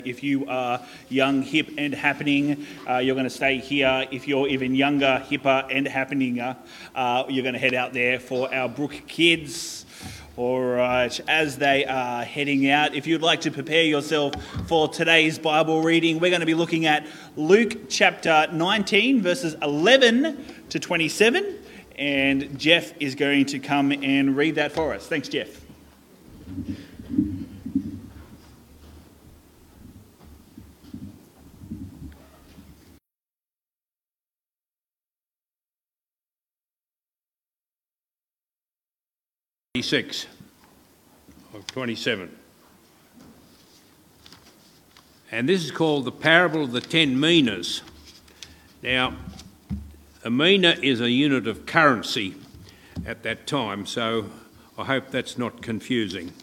If you are young, hip and happening, you're going to stay here. If you're even younger, hipper and happeninger, you're going to head out there for our Brook kids. All right, as they are heading out, if you'd like to prepare yourself for today's Bible reading, we're going to be looking at Luke chapter 19, verses 11 to 27, and Jeff is going to come and read that for us. Thanks, Jeff. Of 27. And this is called the parable of the 10 minas. Now, a mina is a unit of currency at that time, so I hope that's not confusing.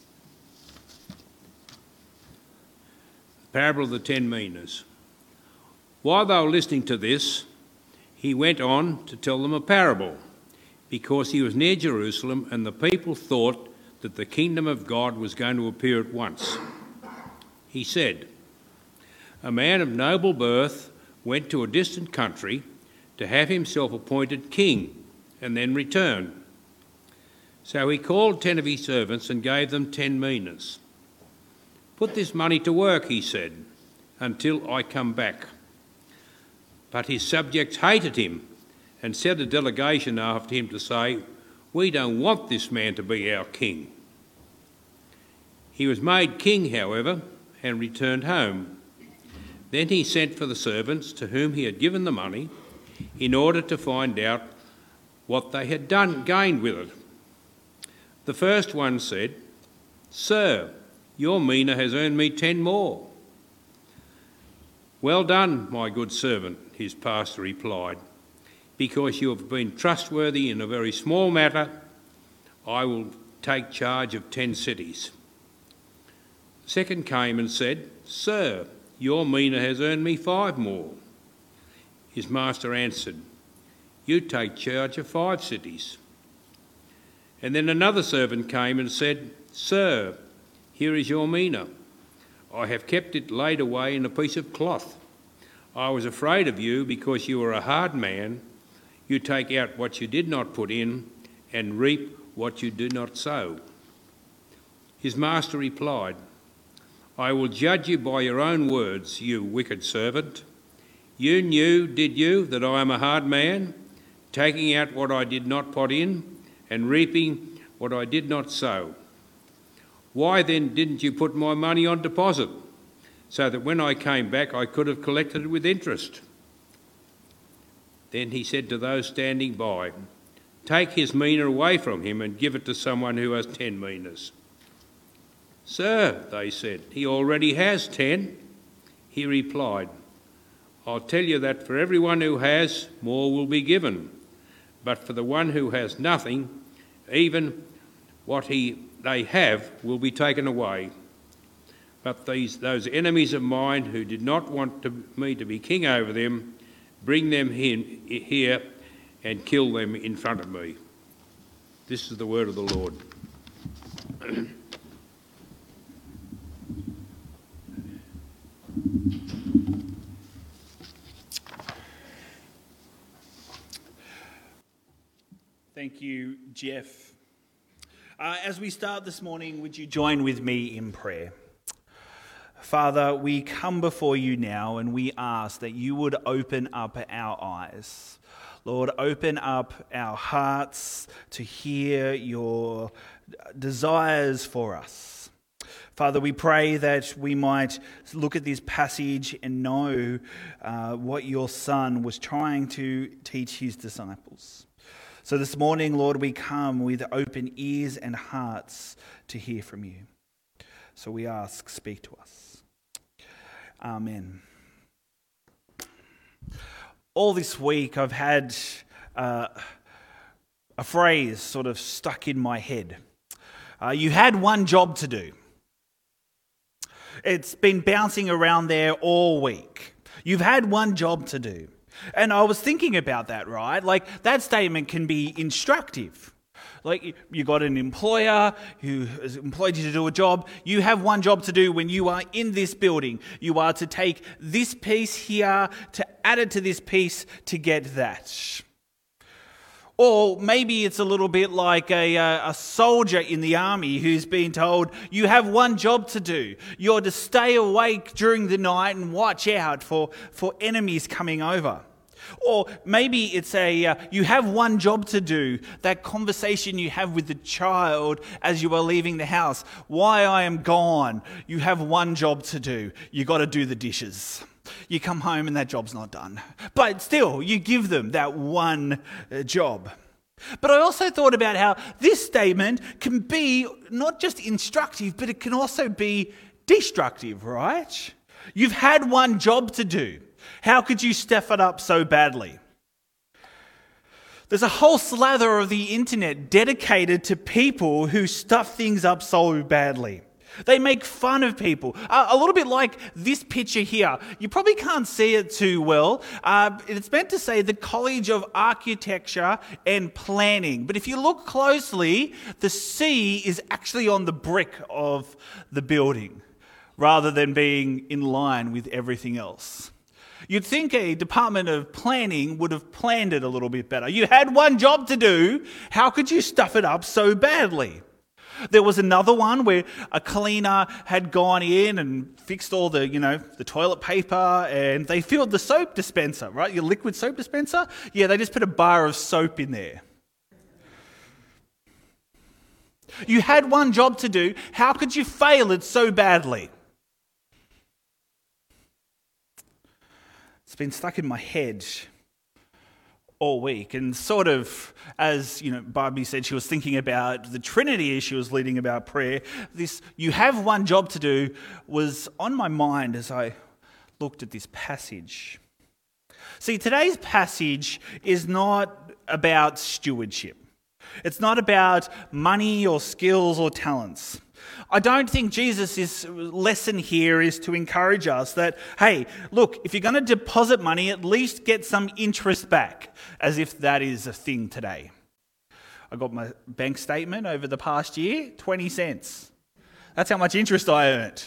The parable of the 10 minas. While they were listening to this, he went on to tell them a parable, because he was near Jerusalem and the people thought that the kingdom of God was going to appear at once. He said, "A man of noble birth went to a distant country to have himself appointed king and then return. So he called 10 of his servants and gave them 10 minas. 'Put this money to work,' he said, 'until I come back.' But his subjects hated him and sent a delegation after him to say, 'We don't want this man to be our king.' He was made king, however, and returned home. Then he sent for the servants to whom he had given the money in order to find out what they had gained with it. The first one said, 'Sir, your mina has earned me 10 more.' 'Well done, my good servant,' his pastor replied. 'Because you have been trustworthy in a very small matter, I will take charge of 10 cities.' The second came and said, 'Sir, your mina has earned me 5 more.' His master answered, 'You take charge of 5 cities.' And then another servant came and said, 'Sir, here is your mina. I have kept it laid away in a piece of cloth. I was afraid of you because you are a hard man. You take out what you did not put in and reap what you do not sow.' His master replied, 'I will judge you by your own words, you wicked servant. You knew, did you, that I am a hard man, taking out what I did not put in and reaping what I did not sow? Why then didn't you put my money on deposit, so that when I came back I could have collected it with interest?' Then he said to those standing by, 'Take his mina away from him and give it to someone who has 10 minas.' 'Sir,' they said, 'he already has 10. He replied, 'I'll tell you that for everyone who has, more will be given. But for the one who has nothing, even what they have will be taken away. But those enemies of mine who did not want me to be king over them, bring them here and kill them in front of me.'" This is the word of the Lord. Thank you, Jeff. As we start this morning, would you join with me in prayer? Father, we come before you now and we ask that you would open up our eyes. Lord, open up our hearts to hear your desires for us. Father, we pray that we might look at this passage and know what your Son was trying to teach his disciples. So this morning, Lord, we come with open ears and hearts to hear from you. So we ask, speak to us. Amen. All this week I've had a phrase sort of stuck in my head. You had one job to do. It's been bouncing around there all week. You've had one job to do. And I was thinking about that, right? Like, that statement can be instructive. Like you got an employer who has employed you to do a job. You have one job to do when you are in this building. You are to take this piece here, to add it to this piece to get that. Or maybe it's a little bit like a soldier in the army who's been told, you have one job to do. You're to stay awake during the night and watch out for enemies coming over. Or maybe it's you have one job to do, that conversation you have with the child as you are leaving the house. Why I am gone. You have one job to do. You got to do the dishes. You come home and that job's not done. But still, you give them that one job. But I also thought about how this statement can be not just instructive, but it can also be destructive, right? You've had one job to do. How could you stuff it up so badly? There's a whole slather of the internet dedicated to people who stuff things up so badly. They make fun of people. A little bit like this picture here. You probably can't see it too well. It's meant to say the College of Architecture and Planning. But if you look closely, the C is actually on the brick of the building rather than being in line with everything else. You'd think a Department of Planning would have planned it a little bit better. You had one job to do. How could you stuff it up so badly? There was another one where a cleaner had gone in and fixed all the toilet paper, and they filled the soap dispenser, right? Your liquid soap dispenser? Yeah, they just put a bar of soap in there. You had one job to do. How could you fail it so badly? It's been stuck in my head all week, and sort of, as Barbie said, she was thinking about the Trinity as she was leading about prayer. This "you have one job to do" was on my mind as I looked at this passage. See, today's passage is not about stewardship. It's not about money or skills or talents. I don't think Jesus' lesson here is to encourage us that, hey, look, if you're going to deposit money, at least get some interest back, as if that is a thing today. I got my bank statement over the past year, 20 cents. That's how much interest I earned.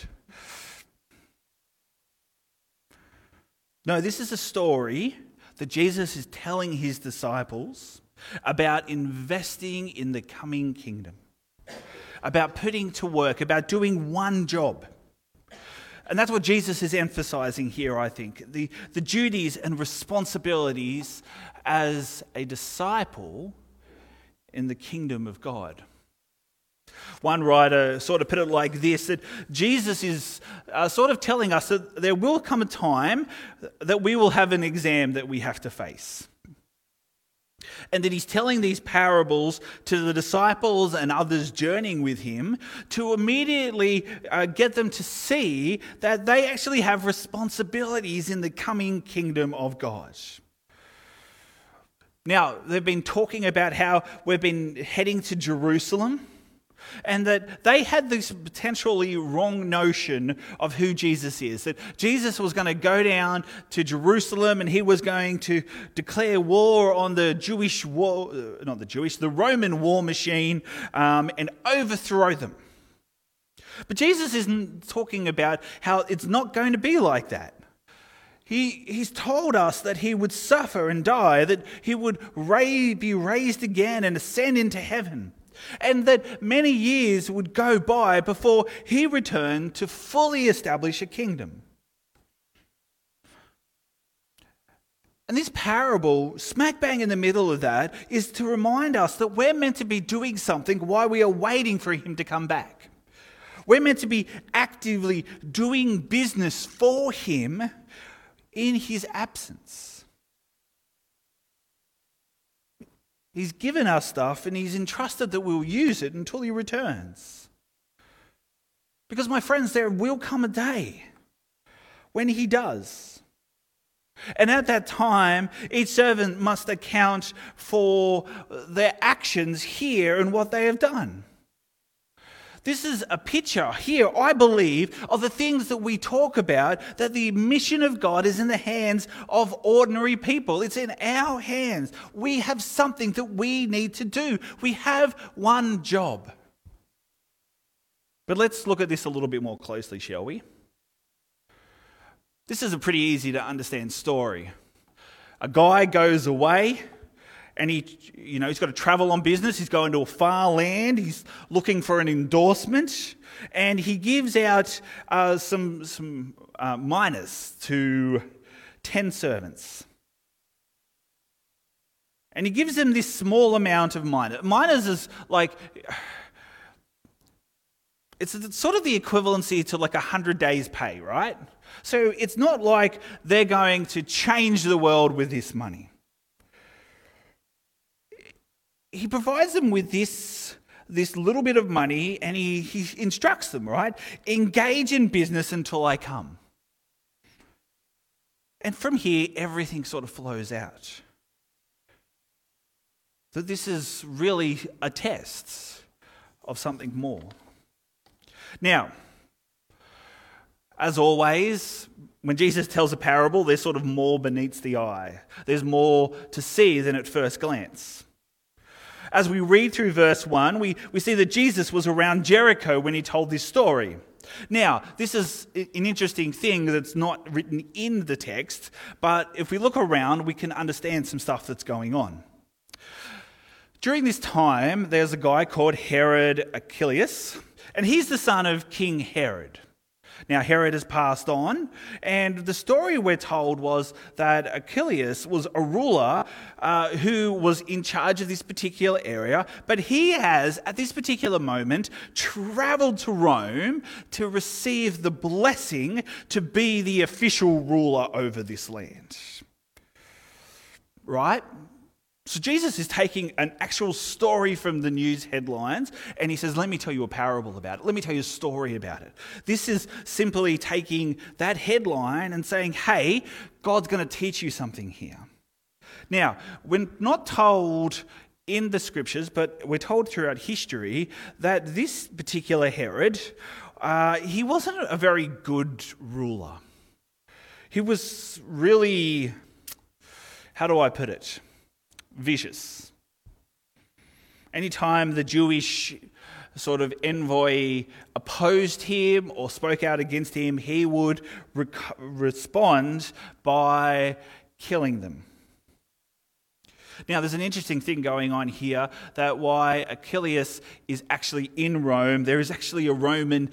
No, this is a story that Jesus is telling his disciples about investing in the coming kingdom, about putting to work, about doing one job. And that's what Jesus is emphasizing here, I think. The duties and responsibilities as a disciple in the kingdom of God. One writer sort of put it like this, that Jesus is sort of telling us that there will come a time that we will have an exam that we have to face. And that he's telling these parables to the disciples and others journeying with him to immediately get them to see that they actually have responsibilities in the coming kingdom of God. Now, they've been talking about how we've been heading to Jerusalem, and that they had this potentially wrong notion of who Jesus is. That Jesus was going to go down to Jerusalem and he was going to declare war on the Roman war machine and overthrow them. But Jesus isn't talking about how it's not going to be like that. He's told us that he would suffer and die, that he would be raised again and ascend into heaven. And that many years would go by before he returned to fully establish a kingdom. And this parable, smack bang in the middle of that, is to remind us that we're meant to be doing something while we are waiting for him to come back. We're meant to be actively doing business for him in his absence. He's given us stuff and he's entrusted that we'll use it until he returns. Because, my friends, there will come a day when he does. And at that time, each servant must account for their actions here and what they have done. This is a picture here, I believe, of the things that we talk about, that the mission of God is in the hands of ordinary people. It's in our hands. We have something that we need to do. We have one job. But let's look at this a little bit more closely, shall we? This is a pretty easy to understand story. A guy goes away and he's got to travel on business. He's going to a far land. He's looking for an endorsement, and he gives out some minas to 10 servants. And he gives them this small amount of minas. Minas is like, it's sort of the equivalency to like 100 days' pay, right? So it's not like they're going to change the world with this money. He provides them with this little bit of money, and he instructs them, right? Engage in business until I come. And from here, everything sort of flows out. So this is really a test of something more. Now, as always, when Jesus tells a parable, there's sort of more beneath the eye. There's more to see than at first glance. As we read through verse 1, we see that Jesus was around Jericho when he told this story. Now, this is an interesting thing that's not written in the text, but if we look around, we can understand some stuff that's going on. During this time, there's a guy called Herod Archelaus, and he's the son of King Herod. Now, Herod has passed on, and the story we're told was that Archelaus was a ruler who was in charge of this particular area, but he has, at this particular moment, travelled to Rome to receive the blessing to be the official ruler over this land. Right? So Jesus is taking an actual story from the news headlines and he says, let me tell you a parable about it. Let me tell you a story about it. This is simply taking that headline and saying, hey, God's going to teach you something here. Now, we're not told in the scriptures, but we're told throughout history that this particular Herod, he wasn't a very good ruler. He was really, how do I put it? Vicious. Anytime the Jewish sort of envoy opposed him or spoke out against him, he would respond by killing them. Now, there's an interesting thing going on here, that why Archelaus is actually in Rome. There is actually a Roman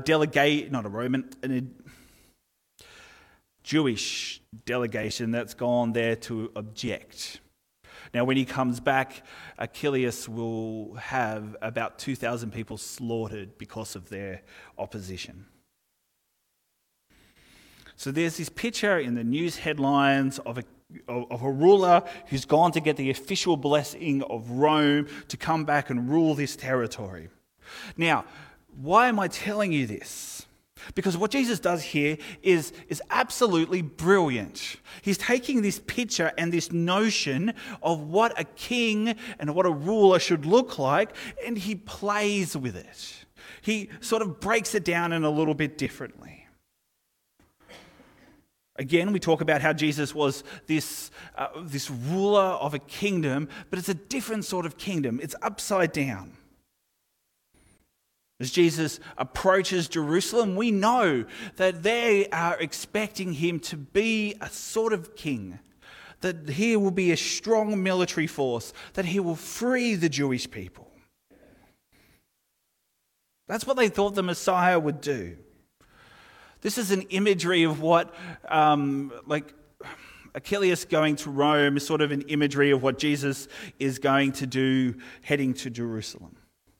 Jewish delegation that's gone there to object. Now, when he comes back, Archelaus will have about 2,000 people slaughtered because of their opposition. So there's this picture in the news headlines of a ruler who's gone to get the official blessing of Rome to come back and rule this territory. Now, why am I telling you this? Because what Jesus does here is absolutely brilliant. He's taking this picture and this notion of what a king and what a ruler should look like, and he plays with it. He sort of breaks it down in a little bit differently. Again, we talk about how Jesus was this ruler of a kingdom, but it's a different sort of kingdom. It's upside down. As Jesus approaches Jerusalem, we know that they are expecting him to be a sort of king, that he will be a strong military force, that he will free the Jewish people. That's what they thought the Messiah would do. This is an imagery of what, Archelaus going to Rome is sort of an imagery of what Jesus is going to do heading to Jerusalem.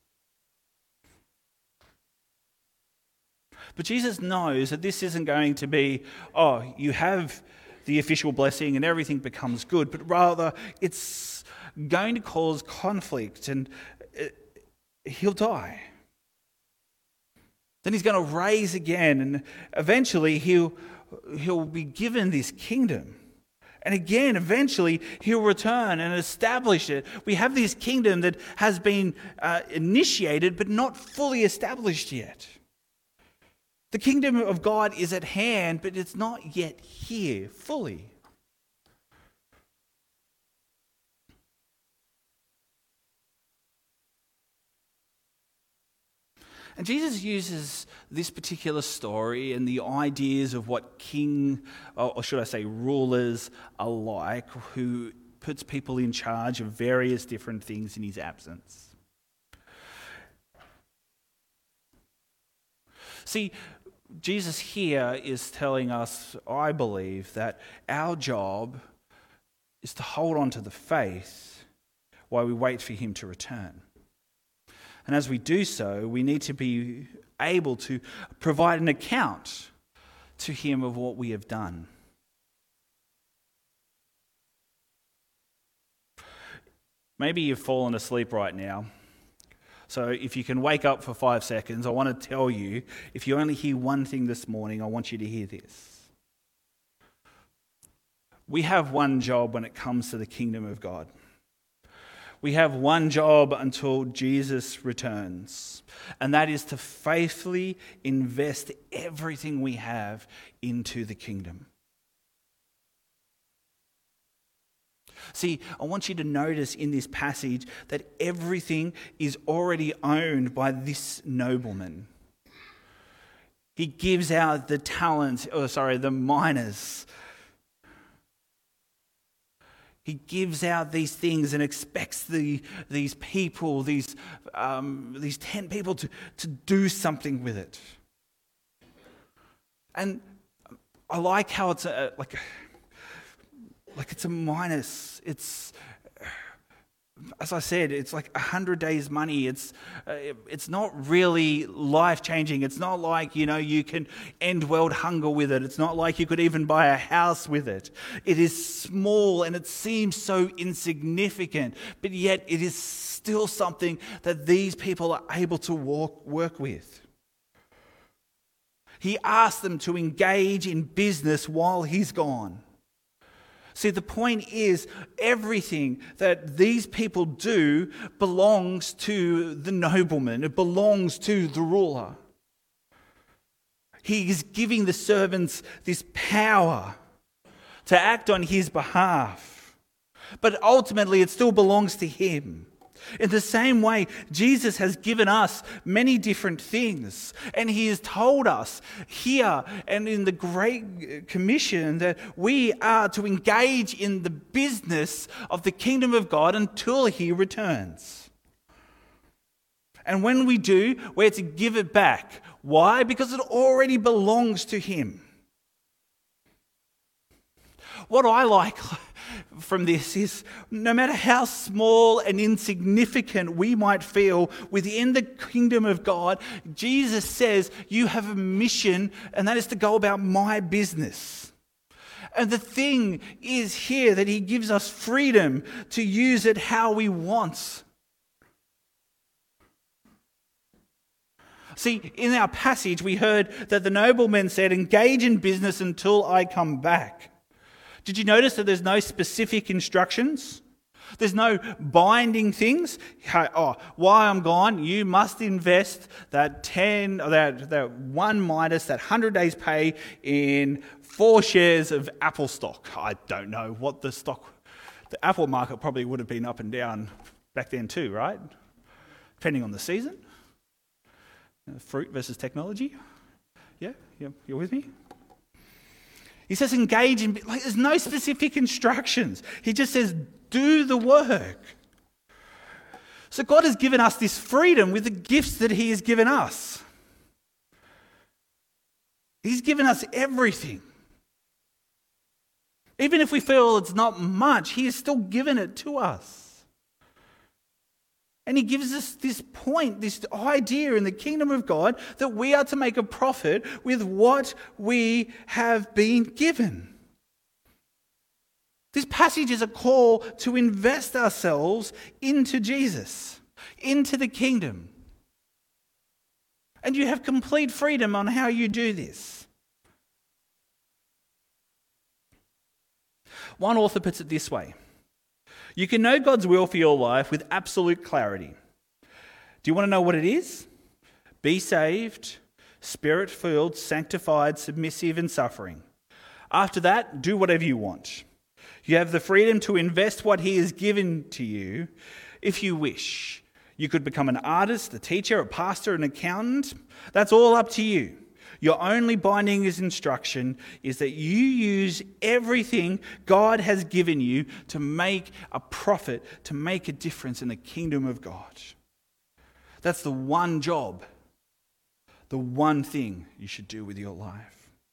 But Jesus knows that this isn't going to be, you have the official blessing and everything becomes good, but rather it's going to cause conflict and he'll die. Then he's going to rise again, and eventually he'll be given this kingdom. And again, eventually, he'll return and establish it. We have this kingdom that has been initiated but not fully established yet. The kingdom of God is at hand, but it's not yet here fully. And Jesus uses this particular story and the ideas of what king, or should I say rulers, are like, who puts people in charge of various different things in his absence. See, Jesus here is telling us, I believe, that our job is to hold on to the faith while we wait for him to return. And as we do so, we need to be able to provide an account to him of what we have done. Maybe you've fallen asleep right now. So if you can wake up for 5 seconds, I want to tell you, if you only hear one thing this morning, I want you to hear this. We have one job when it comes to the kingdom of God. We have one job until Jesus returns, and that is to faithfully invest everything we have into the kingdom. See, I want you to notice in this passage that everything is already owned by this nobleman. He gives out the minas. He gives out these things and expects these people, these 10 people to do something with it. And I like how it's it's a minus. It's, as I said, it's like 100 days' money. It's not really life-changing. It's not like, you can end world hunger with it. It's not like you could even buy a house with it. It is small and it seems so insignificant, but yet it is still something that these people are able to work with. He asked them to engage in business while he's gone. See, the point is, everything that these people do belongs to the nobleman. It belongs to the ruler. He is giving the servants this power to act on his behalf. But ultimately, it still belongs to him. In the same way, Jesus has given us many different things, and he has told us here and in the Great Commission that we are to engage in the business of the kingdom of God until he returns. And when we do, we're to give it back. Why? Because it already belongs to him. What I like from this is, no matter how small and insignificant we might feel within the kingdom of God, Jesus says, you have a mission, and that is to go about my business. And the thing is here that he gives us freedom to use it how we want. See, in our passage, we heard that the nobleman said, engage in business until I come back. Did you notice that there's no specific instructions? There's no binding things. While I'm gone, you must invest that 1 minus that 100 days pay in 4 shares of Apple stock. I don't know what the Apple market probably would have been up and down back then too, right? Depending on the season. Fruit versus technology. Yeah, you're with me? He says engage in, there's no specific instructions. He just says do the work. So God has given us this freedom with the gifts that he has given us. He's given us everything. Even if we feel it's not much, he has still given it to us. And he gives us this point, this idea in the kingdom of God that we are to make a profit with what we have been given. This passage is a call to invest ourselves into Jesus, into the kingdom. And you have complete freedom on how you do this. One author puts it this way: you can know God's will for your life with absolute clarity. Do you want to know what it is? Be saved, Spirit-filled, sanctified, submissive, and suffering. After that, do whatever you want. You have the freedom to invest what He has given to you if you wish. You could become an artist, a teacher, a pastor, an accountant. That's all up to you. Your only binding instruction is that you use everything God has given you to make a profit, to make a difference in the kingdom of God. That's the one job, the one thing you should do with your life.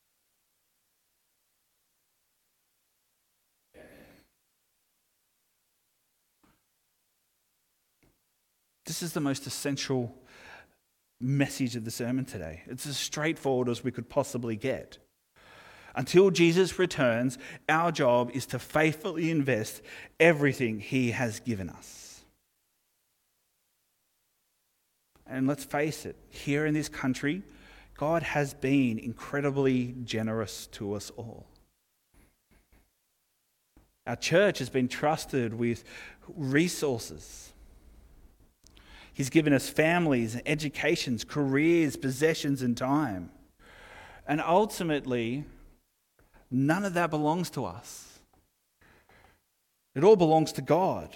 This is the most essential message of the sermon today. It's as straightforward as we could possibly get. Until Jesus returns, our job is to faithfully invest everything He has given us. And let's face it, here in this country, God has been incredibly generous to us all. Our church has been trusted with resources. He's given us families, educations, careers, possessions, and time. And ultimately, none of that belongs to us. It all belongs to God.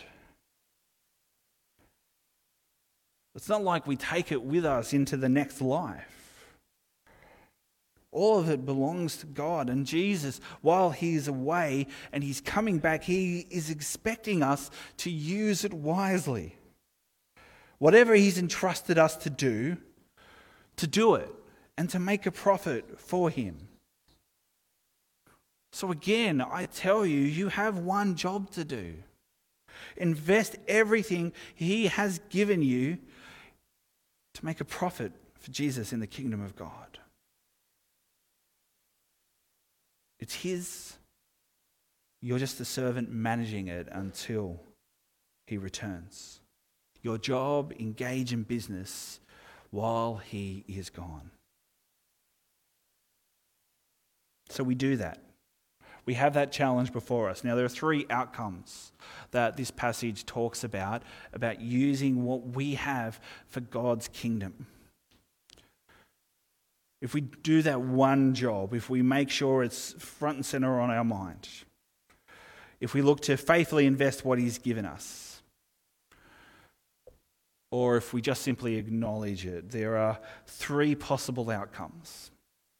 It's not like we take it with us into the next life. All of it belongs to God. And Jesus, while He's away and He's coming back, He is expecting us to use it wisely. Whatever He's entrusted us to do it and to make a profit for Him. So again, I tell you, you have one job to do. Invest everything He has given you to make a profit for Jesus in the kingdom of God. It's His. You're just a servant managing it until He returns. Your job, engage in business while He is gone. So we do that. We have that challenge before us. Now, there are 3 outcomes that this passage talks about using what we have for God's kingdom. If we do that one job, if we make sure it's front and center on our mind, if we look to faithfully invest what He's given us, or if we just simply acknowledge it, there are 3 possible outcomes.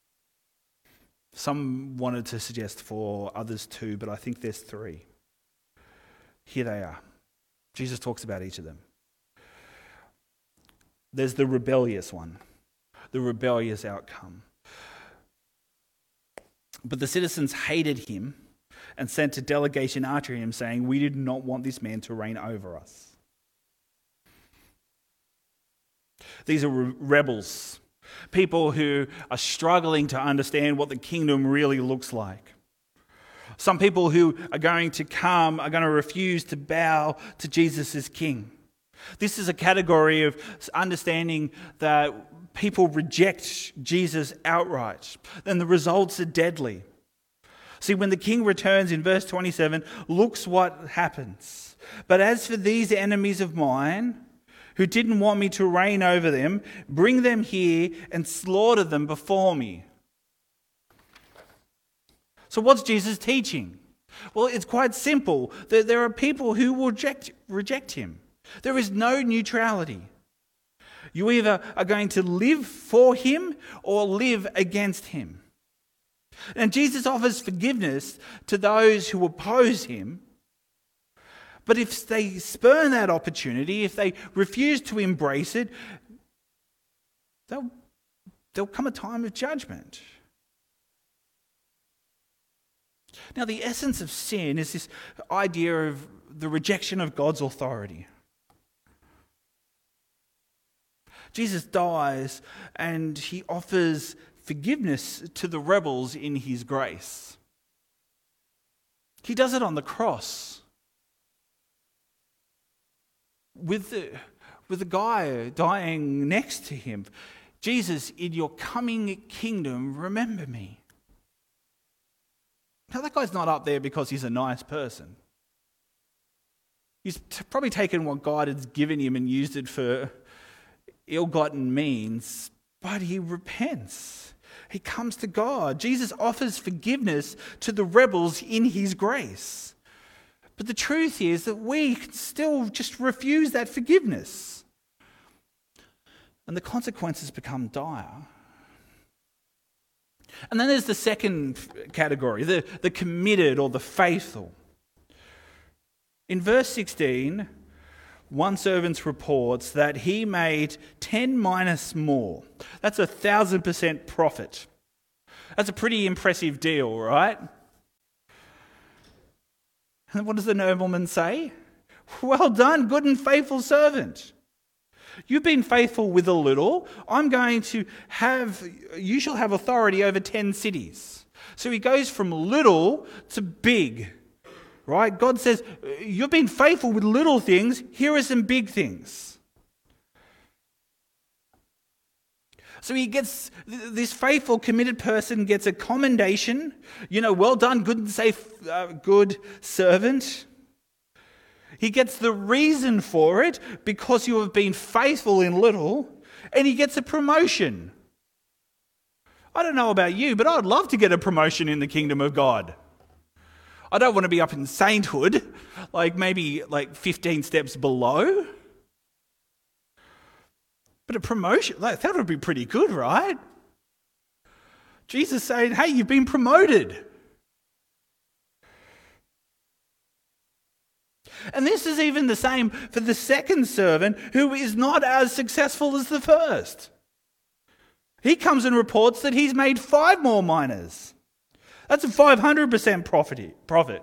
Some wanted to suggest 4, others 2, but I think there's 3. Here they are. Jesus talks about each of them. There's the rebellious one, the rebellious outcome. But the citizens hated Him and sent a delegation after Him saying, "We did not want this man to reign over us." These are rebels, people who are struggling to understand what the kingdom really looks like. Some people who are going to refuse to bow to Jesus as King. This is a category of understanding that people reject Jesus outright. Then the results are deadly. See, when the King returns in verse 27, looks what happens. "But as for these enemies of mine, who didn't want me to reign over them, bring them here and slaughter them before me." So what's Jesus teaching? Well, it's quite simple. There are people who will reject Him. There is no neutrality. You either are going to live for Him or live against Him. And Jesus offers forgiveness to those who oppose Him. But if they spurn that opportunity, if they refuse to embrace it, there'll come a time of judgment. Now, the essence of sin is this idea of the rejection of God's authority. Jesus dies and He offers forgiveness to the rebels in His grace. He does it on the cross. With the guy dying next to Him. "Jesus, in your coming kingdom, remember me." Now that guy's not up there because he's a nice person. He's probably taken what God has given him and used it for ill-gotten means, but he repents. He comes to God. Jesus offers forgiveness to the rebels in his grace. But the truth is that we can still just refuse that forgiveness. And the consequences become dire. And then there's the second category, the committed or the faithful. In verse 16, one servant reports that he made 10 minas more. That's 1,000% profit. That's a pretty impressive deal, right? And what does the nobleman say? Well done, good and faithful servant. You've been faithful with a little. You shall have authority over 10 cities. So he goes from little to big, right? God says, you've been faithful with little things. Here are some big things. So this faithful, committed person gets a commendation. Well done, good and safe, good servant. He gets the reason for it because you have been faithful in little, and he gets a promotion. I don't know about you, but I'd love to get a promotion in the kingdom of God. I don't want to be up in sainthood, maybe 15 steps below. But a promotion, that would be pretty good, right? Jesus saying, hey, you've been promoted. And this is even the same for the second servant who is not as successful as the first. He comes and reports that he's made 5 more minas. That's a 500% profit.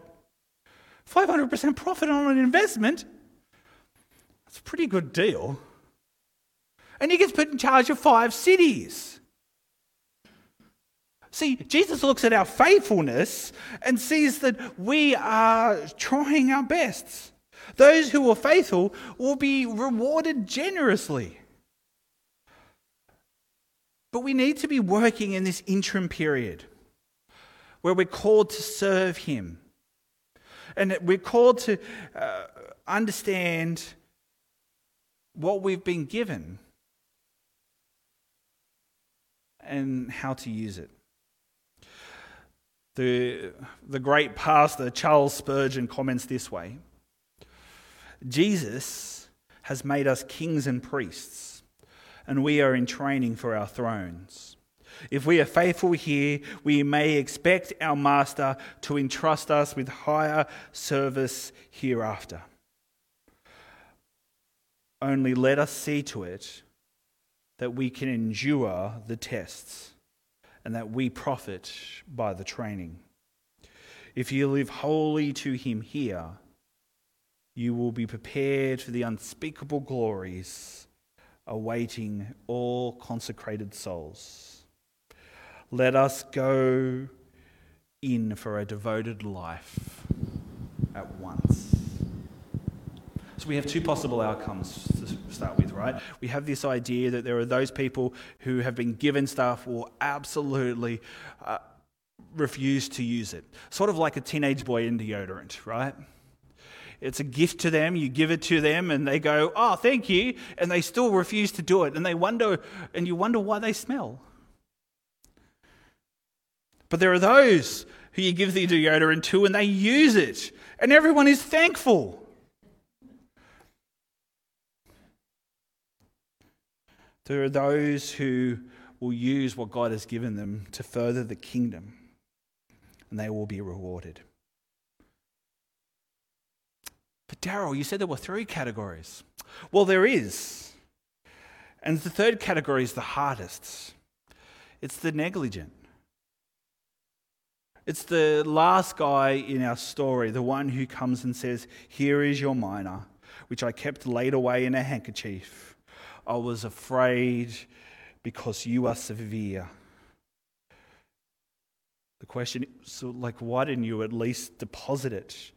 500% profit on an investment? That's a pretty good deal. And he gets put in charge of 5 cities. See, Jesus looks at our faithfulness and sees that we are trying our best. Those who are faithful will be rewarded generously. But we need to be working in this interim period where we're called to serve him. And we're called to understand what we've been given and how to use it. The great pastor Charles Spurgeon comments this way: Jesus has made us kings and priests, and we are in training for our thrones. If we are faithful here, we may expect our master to entrust us with higher service hereafter. Only let us see to it that we can endure the tests and that we profit by the training. If you live wholly to him here, you will be prepared for the unspeakable glories awaiting all consecrated souls. Let us go in for a devoted life at once. So we have 2 possible outcomes to start with, right? We have this idea that there are those people who have been given stuff will absolutely refuse to use it. Sort of like a teenage boy in deodorant, right? It's a gift to them, you give it to them and they go, oh, thank you, and they still refuse to do it. And you wonder why they smell. But there are those who you give the deodorant to and they use it, and everyone is thankful. There are those who will use what God has given them to further the kingdom, and they will be rewarded. But Daryl, you said there were 3 categories. Well, there is. And the third category is the hardest. It's the negligent. It's the last guy in our story, the one who comes and says, here is your mina, which I kept laid away in a handkerchief. I was afraid because you are severe. The question is, why didn't you at least deposit it?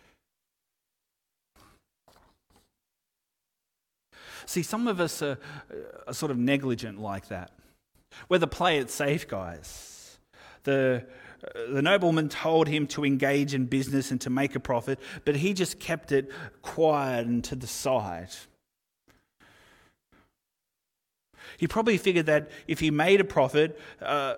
See, some of us are sort of negligent like that. We're the play it safe guys. The nobleman told him to engage in business and to make a profit, but he just kept it quiet and to the side. He probably figured that if he made a profit, the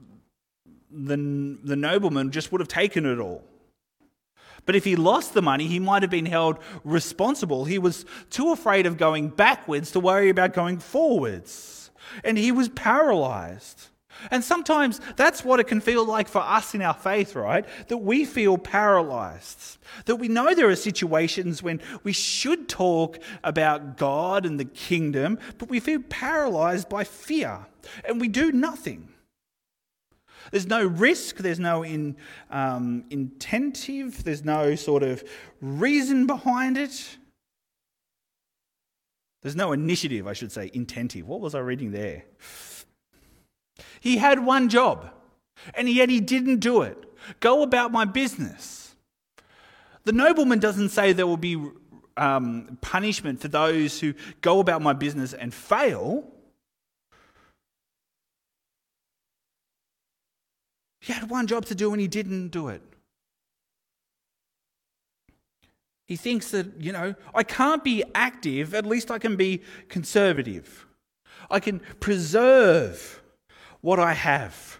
nobleman just would have taken it all. But if he lost the money, he might have been held responsible. He was too afraid of going backwards to worry about going forwards. And he was paralyzed. And sometimes that's what it can feel like for us in our faith, right? That we feel paralyzed. That we know there are situations when we should talk about God and the kingdom, but we feel paralyzed by fear and we do nothing. There's no risk, there's no intentive, there's no sort of reason behind it. There's no initiative, I should say, intentive. What was I reading there? He had one job, and yet he didn't do it. Go about my business. The nobleman doesn't say there will be punishment for those who go about my business and fail. He had one job to do and he didn't do it. He thinks that, I can't be active, at least I can be conservative. I can preserve what I have.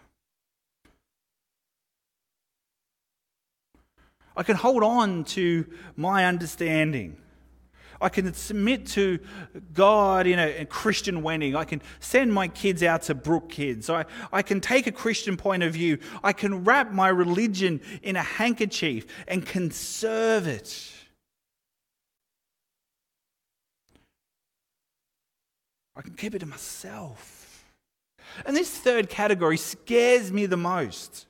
I can hold on to my understanding. I can submit to God in a Christian wedding. I can send my kids out to Brook Kids. I can take a Christian point of view. I can wrap my religion in a handkerchief and conserve it. I can keep it to myself. And this third category scares me the most.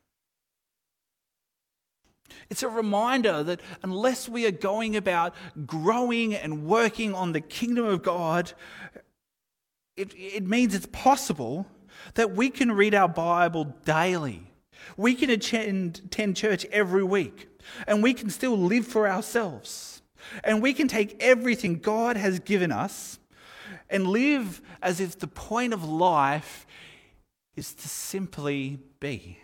It's a reminder that unless we are going about growing and working on the kingdom of God, it means it's possible that we can read our Bible daily. We can attend church every week, and we can still live for ourselves. And we can take everything God has given us and live as if the point of life is to simply be.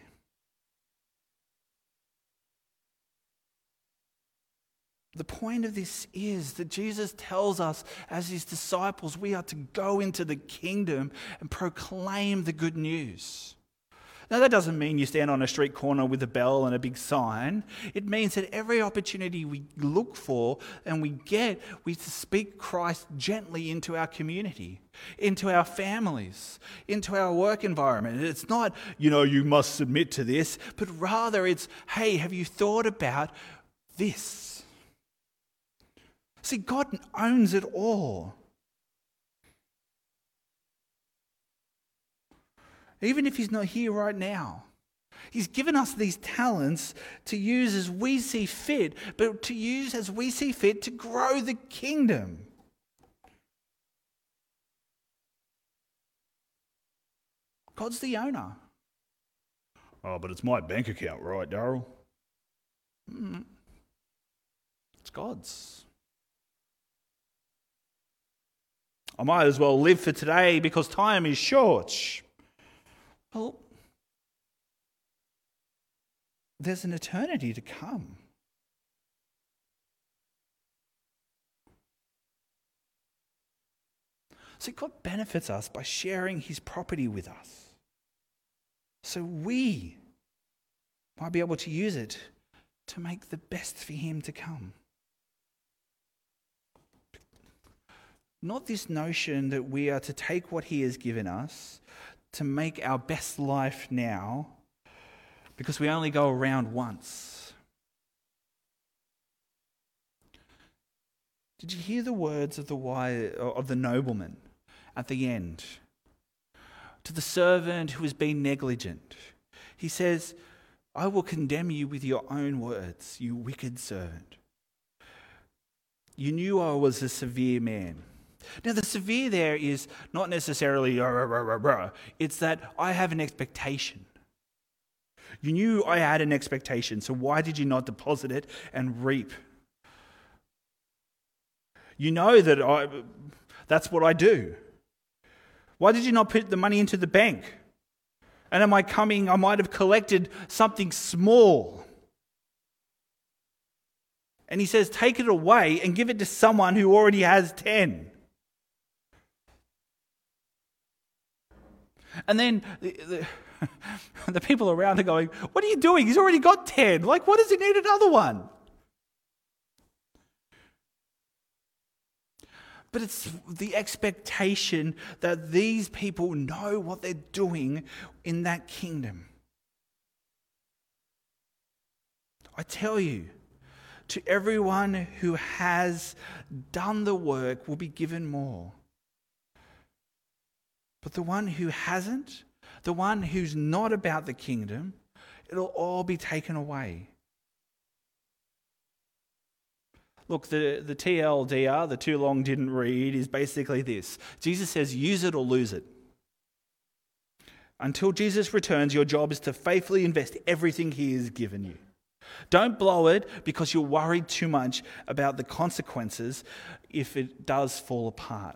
The point of this is that Jesus tells us as his disciples, we are to go into the kingdom and proclaim the good news. Now, that doesn't mean you stand on a street corner with a bell and a big sign. It means that every opportunity we look for and we get, we to speak Christ gently into our community, into our families, into our work environment. It's not, you must submit to this, but rather it's, hey, have you thought about this? See, God owns it all. Even if he's not here right now, he's given us these talents to use as we see fit, but to use as we see fit to grow the kingdom. God's the owner. Oh, but it's my bank account, right, Darryl? It's God's. I might as well live for today because time is short. Well, there's an eternity to come. See, God benefits us by sharing his property with us, so we might be able to use it to make the best for him to come. Not this notion that we are to take what he has given us to make our best life now because we only go around once. Did you hear the words of the nobleman at the end? To the servant who has been negligent, he says, I will condemn you with your own words, you wicked servant. You knew I was a severe man. Now, the severe there is not necessarily, it's that I have an expectation. You knew I had an expectation, so why did you not deposit it and reap? You know that that's what I do. Why did you not put the money into the bank? And am I coming? I might have collected something small. And he says, take it away and give it to someone who already has 10. And then the people around are going, what are you doing? He's already got 10. Like, what does he need another one? But it's the expectation that these people know what they're doing in that kingdom. I tell you, to everyone who has done the work will be given more. But the one who hasn't, the one who's not about the kingdom, it'll all be taken away. Look, the TLDR, the too long didn't read, is basically this. Jesus says, use it or lose it. Until Jesus returns, your job is to faithfully invest everything he has given you. Don't blow it because you're worried too much about the consequences if it does fall apart.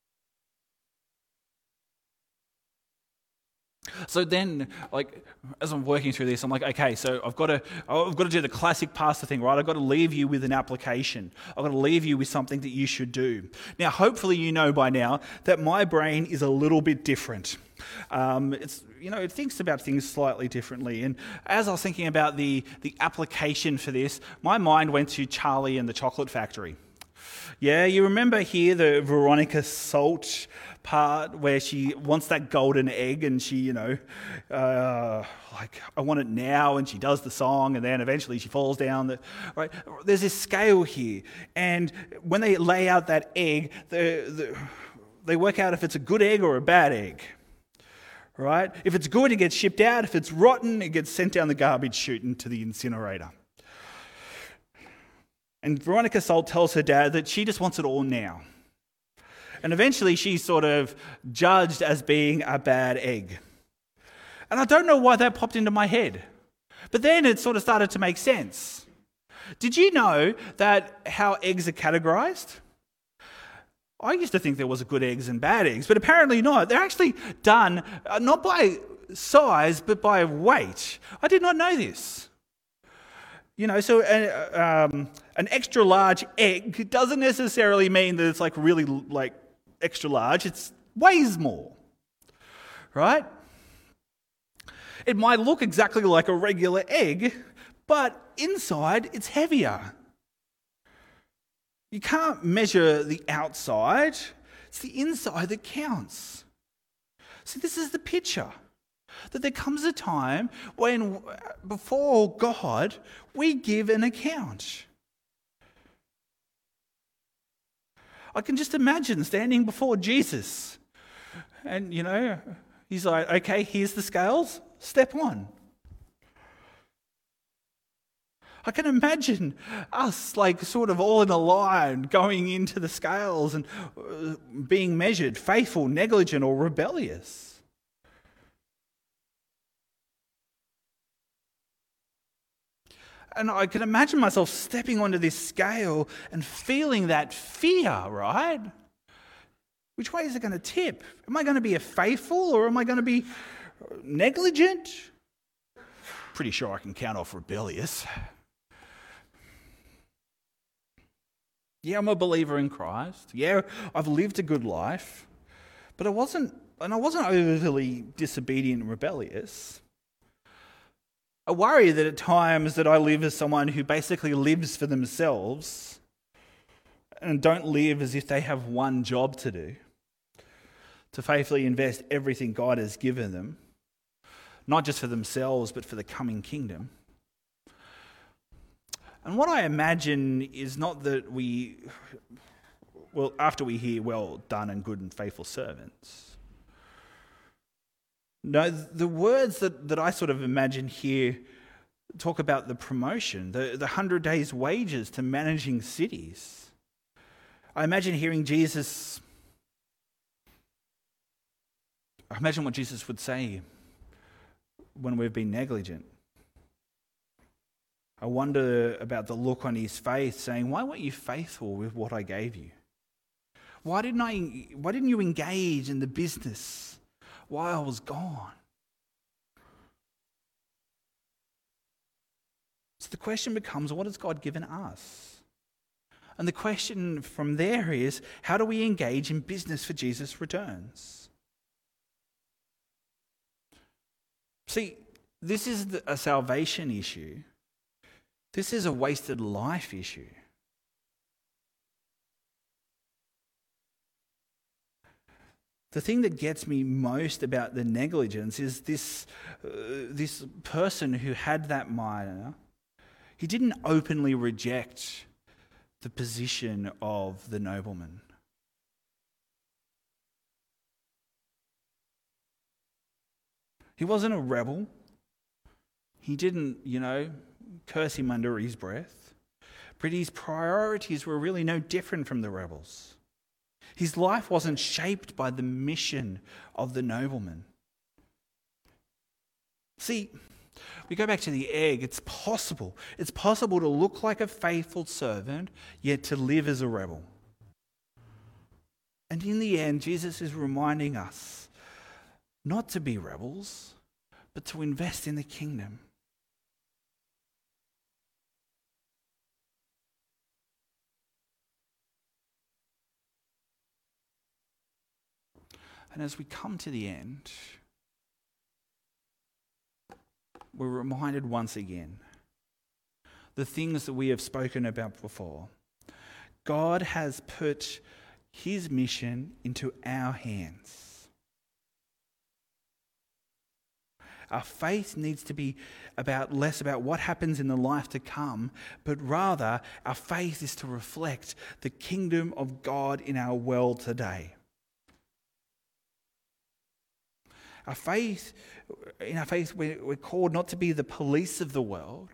So then, as I'm working through this, I'm like, okay, so I've got to do the classic pastor thing, right? I've got to leave you with an application. I've got to leave you with something that you should do. Now, hopefully you know by now that my brain is a little bit different. It thinks about things slightly differently. And as I was thinking about the application for this, my mind went to Charlie and the Chocolate Factory. Yeah, you remember here the Veronica Salt part where she wants that golden egg and she, I want it now, and she does the song and then eventually she falls down. Right? There's this scale here, and when they lay out that egg, they work out if it's a good egg or a bad egg. Right? If it's good, it gets shipped out. If it's rotten, it gets sent down the garbage chute into the incinerator. And Veronica Salt tells her dad that she just wants it all now. And eventually she's sort of judged as being a bad egg. And I don't know why that popped into my head. But then it sort of started to make sense. Did you know that how eggs are categorized? I used to think there was good eggs and bad eggs, but apparently not. They're actually done not by size, but by weight. I did not know this. So an extra large egg doesn't necessarily mean that it's really extra large. It weighs more, right? It might look exactly like a regular egg, but inside it's heavier. You can't measure the outside. It's the inside that counts. See, this is the picture. That there comes a time when, before God, we give an account. I can just imagine standing before Jesus. And, he's like, okay, here's the scales, step on. I can imagine us sort of all in a line going into the scales and being measured, faithful, negligent, or rebellious. And I can imagine myself stepping onto this scale and feeling that fear, right? Which way is it going to tip? Am I going to be a faithful or am I going to be negligent? Pretty sure I can count off rebellious. Yeah, I'm a believer in Christ. Yeah, I've lived a good life. But I wasn't overly disobedient and rebellious. I worry that at times that I live as someone who basically lives for themselves and don't live as if they have one job to do, to faithfully invest everything God has given them, not just for themselves, but for the coming kingdom. And what I imagine is not that after we hear, well done and good and faithful servants. No, the words that I sort of imagine here talk about the promotion, the 100 days' wages to managing cities. I imagine what Jesus would say when we've been negligent. I wonder about the look on his face saying, why weren't you faithful with what I gave you? Why didn't you engage in the business while I was gone? So the question becomes, what has God given us? And the question from there is, how do we engage in business for Jesus' returns? See, this is a salvation issue. This is a wasted life issue. The thing that gets me most about the negligence is this person who had that minor. He didn't openly reject the position of the nobleman. He wasn't a rebel. He didn't, curse him under his breath. But his priorities were really no different from the rebels. His life wasn't shaped by the mission of the nobleman. See, we go back to the egg. It's possible. It's possible to look like a faithful servant, yet to live as a rebel. And in the end, Jesus is reminding us not to be rebels, but to invest in the kingdom. And as we come to the end, we're reminded once again the things that we have spoken about before. God has put his mission into our hands. Our faith needs to be less about what happens in the life to come, but rather our faith is to reflect the kingdom of God in our world today. In our faith, we're called not to be the police of the world.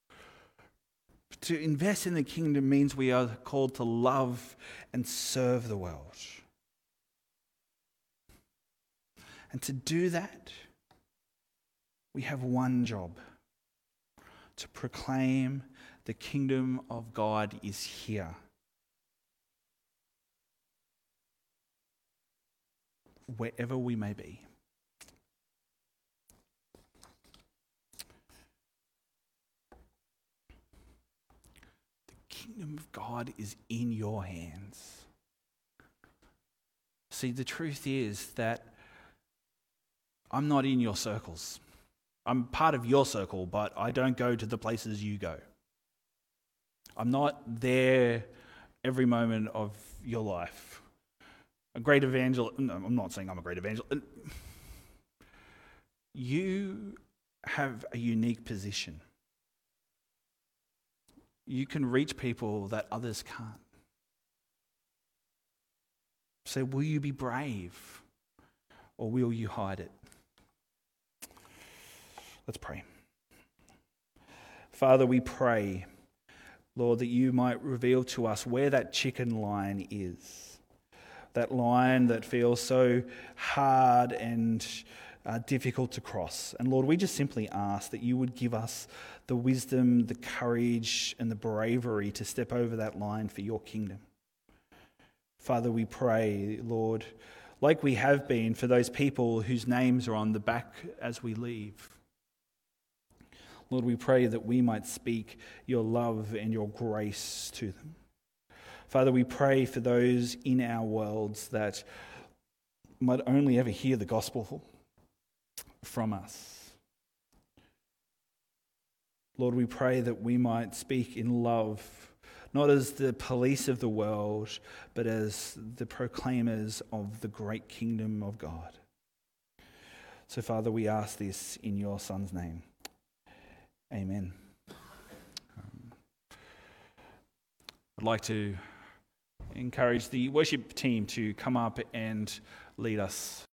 To invest in the kingdom means we are called to love and serve the world. And to do that, we have one job: to proclaim the kingdom of God is here. Wherever we may be. The kingdom of God is in your hands. See, the truth is that I'm not in your circles. I'm part of your circle, but I don't go to the places you go. I'm not there every moment of your life. A great evangelist, no, I'm not saying I'm a great evangelist. You have a unique position. You can reach people that others can't. So will you be brave or will you hide it? Let's pray. Father, we pray, Lord, that you might reveal to us where that chicken line is. That line that feels so hard and difficult to cross. And Lord, we just simply ask that you would give us the wisdom, the courage, and the bravery to step over that line for your kingdom. Father, we pray, Lord, like we have been for those people whose names are on the back as we leave. Lord, we pray that we might speak your love and your grace to them. Father, we pray for those in our worlds that might only ever hear the gospel from us. Lord, we pray that we might speak in love, not as the police of the world, but as the proclaimers of the great kingdom of God. So, Father, we ask this in your Son's name. Amen. I'd like to encourage the worship team to come up and lead us.